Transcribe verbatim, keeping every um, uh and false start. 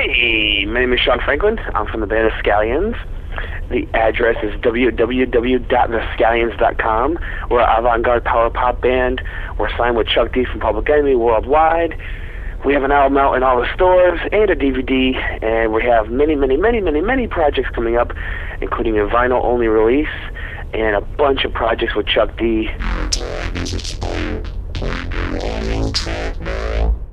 Hey, my name is Sean Franklin. I'm from the band The Scallions. The address is w w w dot the scallions dot com. We're an avant-garde power pop band. We're signed with Chuck D from Public Enemy worldwide. We have an album out in all the stores and a D V D, and we have many, many, many, many, many projects coming up, including a vinyl-only release and a bunch of projects with Chuck D.